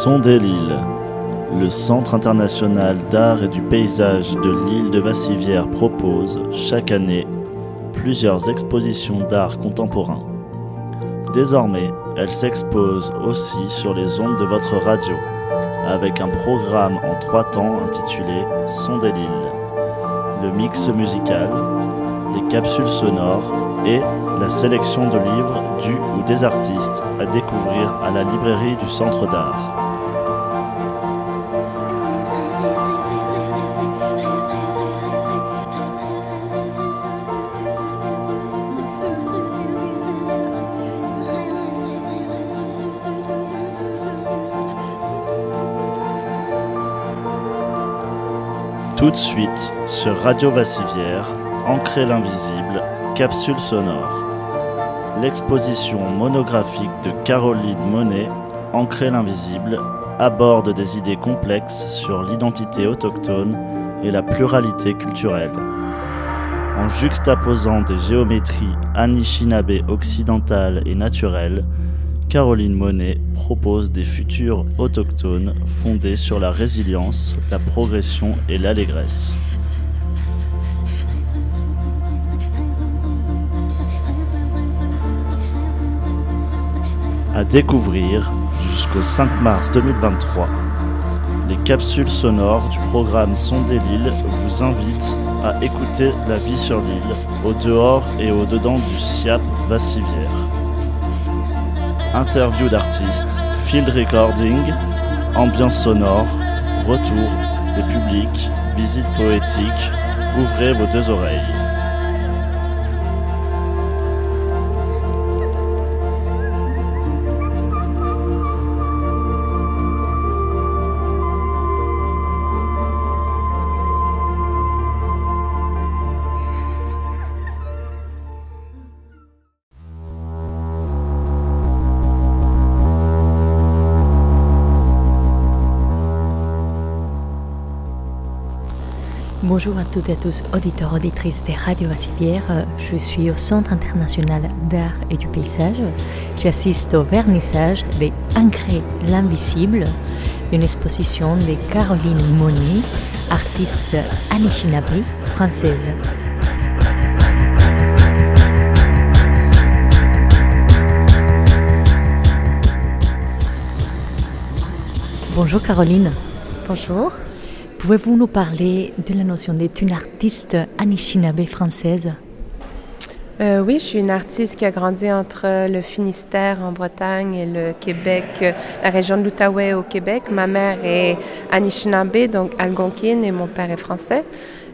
Son des l'île. Le Centre international d'art et du paysage de l'île de Vassivière propose, chaque année, plusieurs expositions d'art contemporain. Désormais, elle s'expose aussi sur les ondes de votre radio, avec un programme en 3 temps intitulé Son des l'île. Le mix musical, les capsules sonores et la sélection de livres du ou des artistes à découvrir à la librairie du Centre d'art. Tout de suite, sur Radio Vassivière, Ancrer l'invisible, capsule sonore. L'exposition monographique de Caroline Monet, Ancrer l'invisible, aborde des idées complexes sur l'identité autochtone et la pluralité culturelle. En juxtaposant des géométries anishinabé occidentales et naturelles, Caroline Monet propose des futurs autochtones fondés sur la résilience, la progression et l'allégresse. À découvrir jusqu'au 5 mars 2023. Les capsules sonores du programme Son des l'île vous invitent à écouter la vie sur l'île, au dehors et au dedans du SIAP Vassivière. Interview d'artistes, field recording, ambiance sonore, retour des publics, visite poétique, ouvrez vos 2 oreilles. Bonjour à toutes et à tous, auditeurs, auditrices de Radio Vassivière. Je suis au Centre international d'art et du paysage. J'assiste au vernissage de Ancrer l'invisible, une exposition de Caroline Monet, artiste anishinabé française. Bonjour Caroline. Bonjour. Pouvez-vous nous parler de la notion d'être une artiste anishinabé française? Oui, je suis une artiste qui a grandi entre le Finistère en Bretagne et le Québec, la région de l'Outaouais au Québec. Ma mère est anishinabé, donc algonquine, et mon père est français.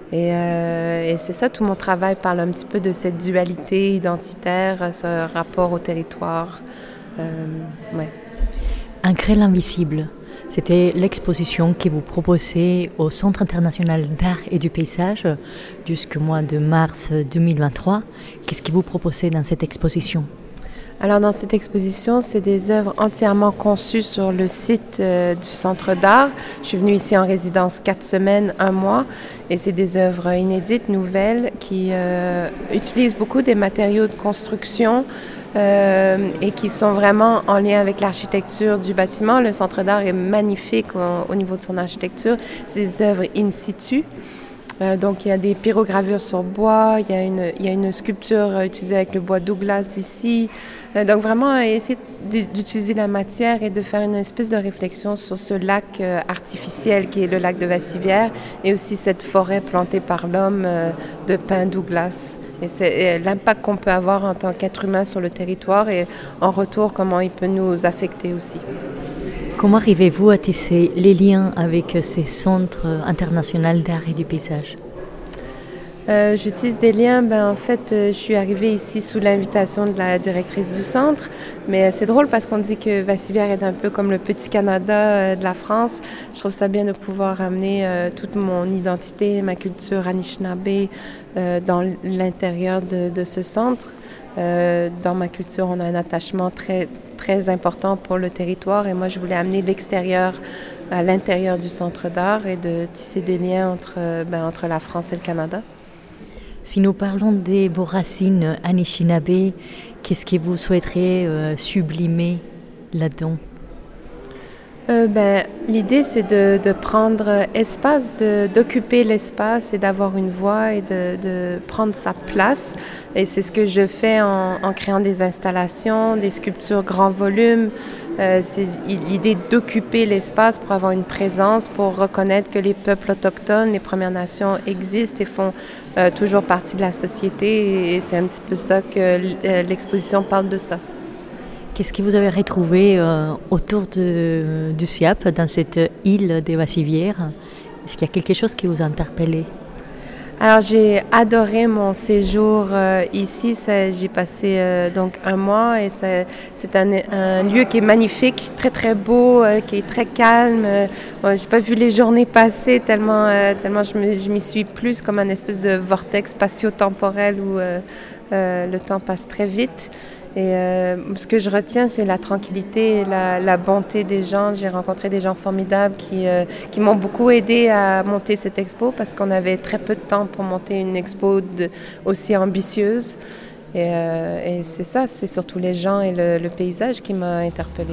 Et c'est ça, tout mon travail parle un petit peu de cette dualité identitaire, ce rapport au territoire. Ouais. Ancrer l'invisible. C'était l'exposition que vous proposez au Centre international d'art et du paysage jusqu'au mois de mars 2023. Qu'est-ce que vous proposez dans cette exposition? Alors, dans cette exposition, c'est des œuvres entièrement conçues sur le site du Centre d'art. Je suis venue ici en résidence 4 semaines, 1 mois, et c'est des œuvres inédites, nouvelles, qui utilisent beaucoup des matériaux de construction et qui sont vraiment en lien avec l'architecture du bâtiment. Le Centre d'art est magnifique au niveau de son architecture. C'est des œuvres in situ. Donc, il y a des pyrogravures sur bois, il y a une sculpture utilisée avec le bois Douglas d'ici. Donc, vraiment, essayer d'utiliser la matière et de faire une espèce de réflexion sur ce lac artificiel qui est le lac de Vassivière et aussi cette forêt plantée par l'homme de pins Douglas. Et c'est l'impact qu'on peut avoir en tant qu'être humain sur le territoire et en retour, comment il peut nous affecter aussi. Comment arrivez-vous à tisser les liens avec ces centres internationaux d'art et du paysage? Je tisse des liens. En fait, je suis arrivée ici sous l'invitation de la directrice du centre. Mais c'est drôle parce qu'on dit que Vassivière est un peu comme le petit Canada de la France. Je trouve ça bien de pouvoir amener toute mon identité, ma culture anishinabé dans l'intérieur de ce centre. Dans ma culture, on a un attachement très, très important pour le territoire et moi, je voulais amener l'extérieur à l'intérieur du Centre d'art et de tisser des liens entre la France et le Canada. Si nous parlons de vos racines anishinabé, qu'est-ce que vous souhaiteriez sublimer là-dedans? L'idée, c'est de prendre espace, d'occuper l'espace et d'avoir une voix et de prendre sa place. Et c'est ce que je fais en créant des installations, des sculptures grand volume. C'est l'idée d'occuper l'espace pour avoir une présence, pour reconnaître que les peuples autochtones, les Premières Nations existent et font toujours partie de la société. Et c'est un petit peu ça que l'exposition parle de ça. Qu'est-ce que vous avez retrouvé autour du Siap, dans cette île des Vassivières? Est-ce qu'il y a quelque chose qui vous a interpellé? Alors, j'ai adoré mon séjour ici. J'ai passé donc un mois et c'est un lieu qui est magnifique, très très beau, qui est très calme. J'ai pas vu les journées passer tellement je m'y suis plus comme un espèce de vortex spatio-temporel où le temps passe très vite. Et ce que je retiens, c'est la tranquillité et la bonté des gens. J'ai rencontré des gens formidables qui m'ont beaucoup aidé à monter cette expo parce qu'on avait très peu de temps pour monter une expo aussi ambitieuse. Et c'est ça, c'est surtout les gens et le paysage qui m'a interpellée.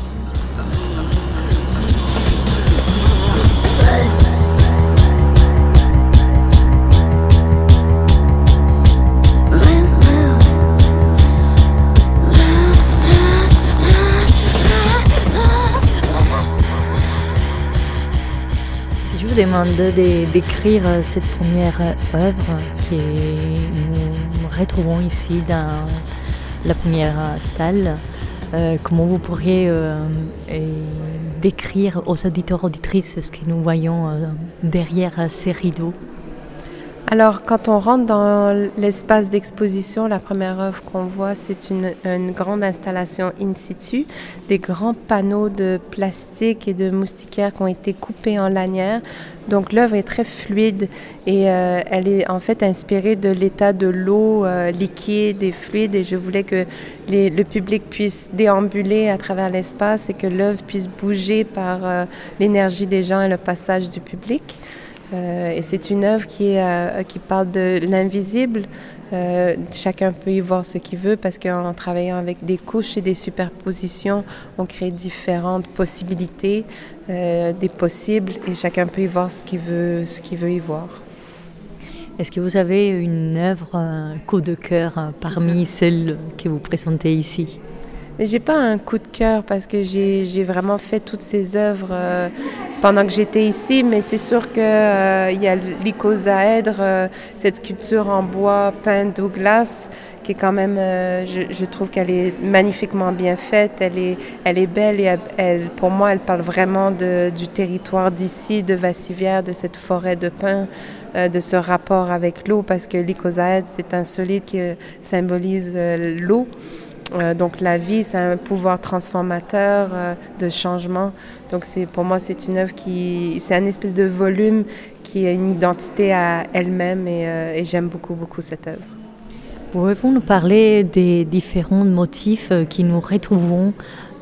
Demande d'écrire cette première œuvre que nous retrouvons ici dans la première salle. Comment vous pourriez décrire aux auditeurs auditrices ce que nous voyons derrière ces rideaux? Alors, quand on rentre dans l'espace d'exposition, la première œuvre qu'on voit, c'est une grande installation in situ, des grands panneaux de plastique et de moustiquaires qui ont été coupés en lanières. Donc, l'œuvre est très fluide et elle est en fait inspirée de l'état de l'eau liquide et fluide. Et je voulais que le public puisse déambuler à travers l'espace et que l'œuvre puisse bouger par l'énergie des gens et le passage du public. Et c'est une œuvre qui parle de l'invisible. Chacun peut y voir ce qu'il veut parce qu'en travaillant avec des couches et des superpositions, on crée différentes possibilités, des possibles, et chacun peut y voir ce qu'il veut y voir. Est-ce que vous avez une œuvre coup de cœur parmi celles que vous présentez ici? Mais j'ai pas un coup de cœur parce que j'ai vraiment fait toutes ces œuvres pendant que j'étais ici, mais c'est sûr que il y a l'icosaèdre, cette sculpture en bois peint Douglas, qui est quand même, je trouve qu'elle est magnifiquement bien faite, elle est belle et pour moi, elle parle vraiment du territoire d'ici, de Vassivières, de cette forêt de pins, de ce rapport avec l'eau, parce que l'icosaèdre, c'est un solide qui symbolise l'eau. Donc la vie, c'est un pouvoir transformateur de changement. Donc pour moi, c'est une œuvre c'est un espèce de volume qui a une identité à elle-même et j'aime beaucoup, beaucoup cette œuvre. Pouvez-vous nous parler des différents motifs que nous retrouvons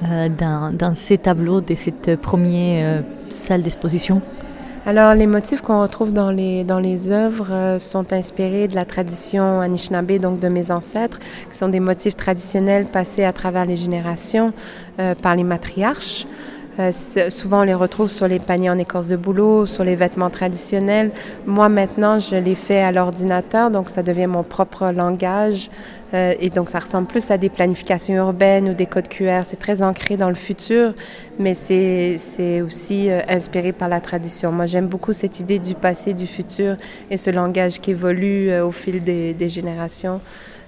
dans ces tableaux de cette première salle d'exposition? Alors, les motifs qu'on retrouve dans les œuvres sont inspirés de la tradition Anishinaabe, donc de mes ancêtres, qui sont des motifs traditionnels passés à travers les générations par les matriarches. Souvent, on les retrouve sur les paniers en écorce de bouleau, sur les vêtements traditionnels. Moi, maintenant, je les fais à l'ordinateur, donc ça devient mon propre langage. Et donc, ça ressemble plus à des planifications urbaines ou des codes QR. C'est très ancré dans le futur, mais c'est aussi inspiré par la tradition. Moi, j'aime beaucoup cette idée du passé, du futur et ce langage qui évolue au fil des générations.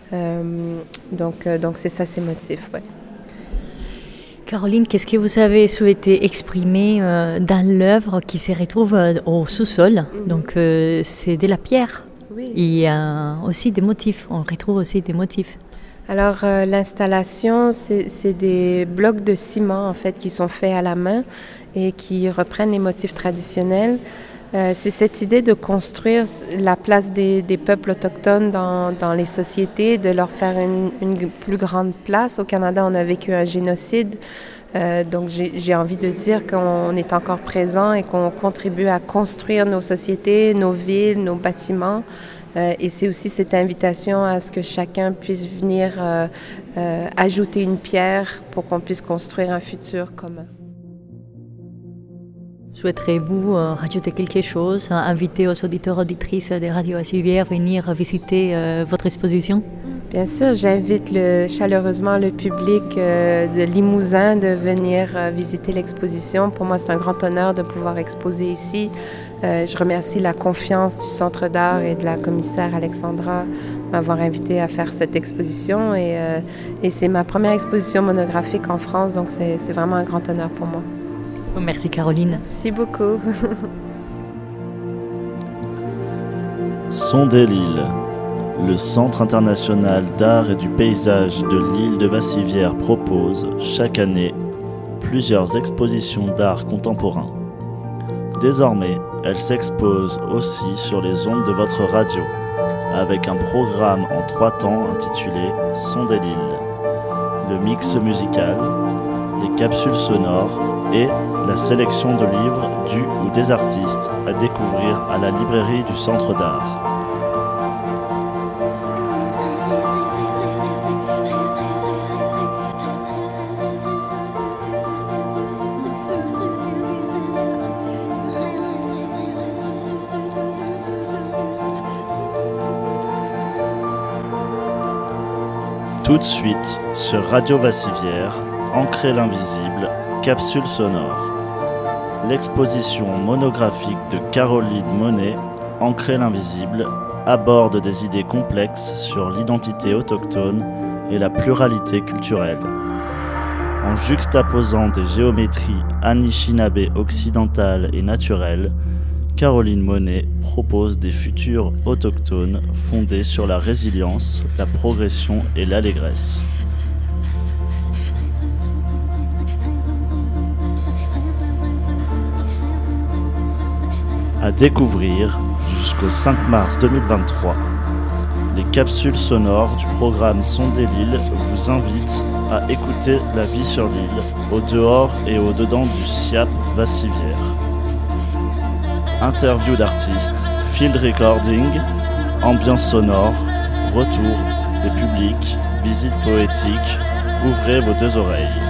Donc, c'est ça, ces motifs, ouais. Caroline, qu'est-ce que vous avez souhaité exprimer dans l'œuvre qui se retrouve au sous-sol? Donc, c'est de la pierre. Oui. Il y a aussi des motifs. On retrouve aussi des motifs. Alors, l'installation, c'est des blocs de ciment, en fait, qui sont faits à la main et qui reprennent les motifs traditionnels. C'est cette idée de construire la place des peuples autochtones dans les sociétés, de leur faire une plus grande place. Au Canada, on a vécu un génocide, donc j'ai envie de dire qu'on est encore présent et qu'on contribue à construire nos sociétés, nos villes, nos bâtiments. Et c'est aussi cette invitation à ce que chacun puisse venir ajouter une pierre pour qu'on puisse construire un futur commun. Souhaiterez-vous rajouter quelque chose, inviter aux auditeurs auditrices de Radio Vassivière à venir visiter votre exposition? Bien sûr, j'invite chaleureusement le public de Limousin de venir visiter l'exposition. Pour moi, c'est un grand honneur de pouvoir exposer ici. Je remercie la confiance du Centre d'art et de la commissaire Alexandra de m'avoir invité à faire cette exposition. Et c'est ma première exposition monographique en France, donc c'est vraiment un grand honneur pour moi. Merci Caroline. Merci beaucoup. Son des Lilles. Le Centre international d'art et du paysage de l'île de Vassivière propose, chaque année, plusieurs expositions d'art contemporain. Désormais, elle s'expose aussi sur les ondes de votre radio, avec un programme en 3 temps intitulé Son des Lilles, le mix musical, les capsules sonores et la sélection de livres du ou des artistes à découvrir à la librairie du Centre d'art. Tout de suite sur Radio Vassivière, Ancrer l'invisible, capsule sonore. L'exposition monographique de Caroline Monet, Ancrer l'invisible, aborde des idées complexes sur l'identité autochtone et la pluralité culturelle. En juxtaposant des géométries anishinaabe occidentales et naturelles, Caroline Monet propose des futurs autochtones fondés sur la résilience, la progression et l'allégresse. À découvrir jusqu'au 5 mars 2023. Les capsules sonores du programme Son des Lilles vous invitent à écouter la vie sur l'île, au dehors et au dedans du SIAP Vassivière. Interview d'artistes, field recording, ambiance sonore, retour des publics, visite poétique, ouvrez vos 2 oreilles.